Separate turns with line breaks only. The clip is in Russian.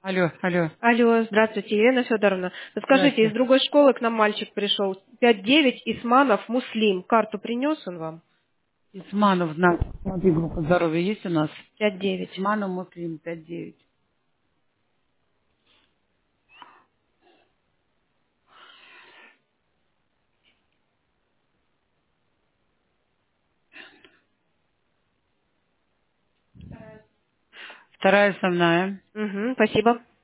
Алло, алло.
Алло, здравствуйте, Елена Федоровна. Скажите, из
Здрасте.
другой школы к нам мальчик пришел. 5-9, Исманов, Муслим. Карту принес он вам?
Исманов, на, смотри, группа здоровья есть у нас?
5-9.
Исманов, Муслим, 5-9. Вторая основная.
Угу, спасибо.